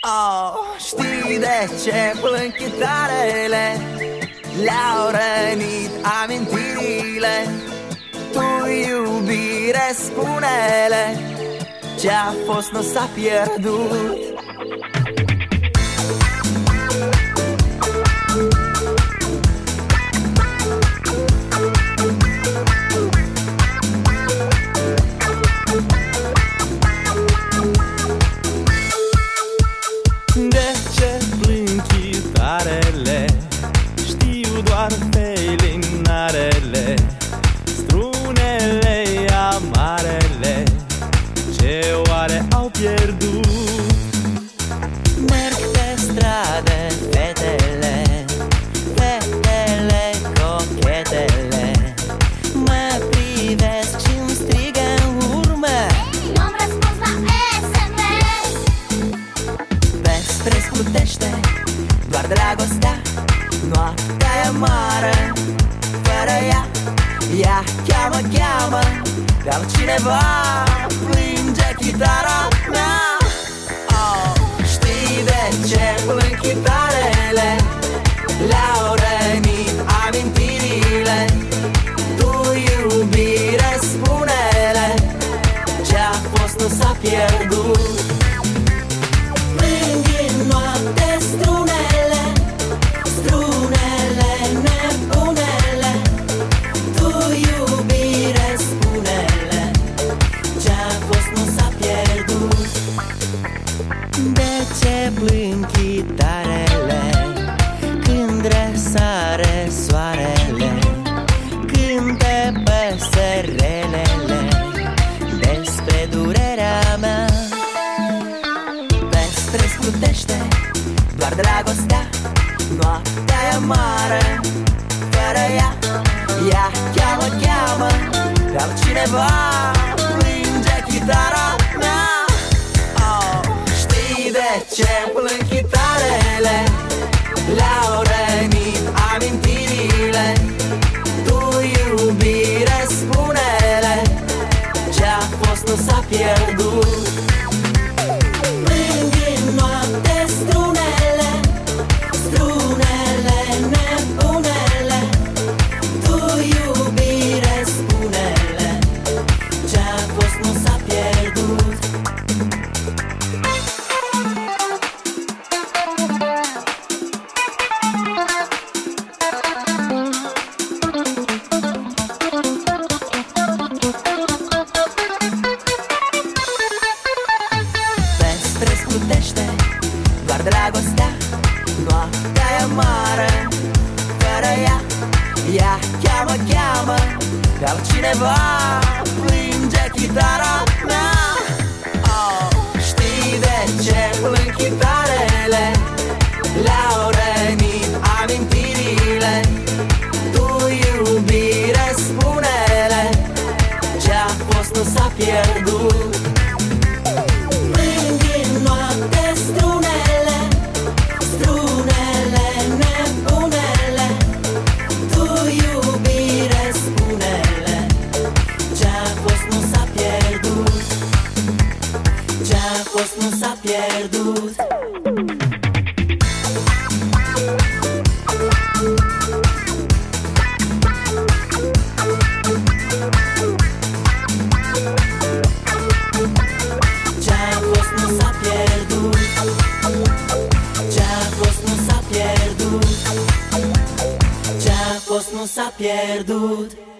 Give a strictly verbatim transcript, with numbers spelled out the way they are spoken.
Oh, știi de ce plâng chitarele? Le-au rănit amintirile. Tu, iubire, spune-le, ce-a fost nu s-a pierdut. De ce plâng chitarele? Știu doar felinarele, strunele amarele, ce oare au pierdut? Merg pe stradă fetele, fetele cochetele, mă privesc și-mi strigă în urmă. Ei, eu-mi răspuns la S M S. Pe străzi plutește doar dragostea, noaptea e mare fără ea. Ea cheamă, cheamă, pe altcineva plânge chitara mea. Oh, știi de ce plâng chitarele? Le-au rănit amintirile. Tu, iubire, spune-le, ce-a fost nu s-a pierdut. Plâng în noapte strunele, strunele nebunele. Tu, iubire, spune-le, ce-a fost nu s-a pierdut. De ce plâng chitarele când răsare soarele, cântă păsărelele despre durerea mea? Pe străzi plutește doar dragostea, noaptea e mare fără ea. Ea cheamă, cheamă, pe altcineva plânge chitara mea. Oh, știi de ce plâng chitarele? Le-au rănit amintirile. Tu, iubire, spune-le, ce-a fost nu s-a pierdut. Plâng în noapte strunele, strunele nebunele. Tu, iubire, spune-le, ce-a fost nu s-a pierdut. Pe străzi plutește doar dragostea, noaptea e mare fără ea. Ea cheamă, cheamă, pe altcineva plânge chitara mea. Oh, știi de ce plâng chitarele? Le-au rănit amintirile. Tu, iubire, spune-le, ce-a fost nu s-a pierdut. Plâng în noapte strunele, strunele nebunele. Tu, iubire, spune-le, ce-a fost nu s-a pierdut, ce-a fost nu s-a pierdut. Ce-a fost nu s-a pierdut, ce-a fost nu s-a pierdut, ce-a fost nu s-a pierdut.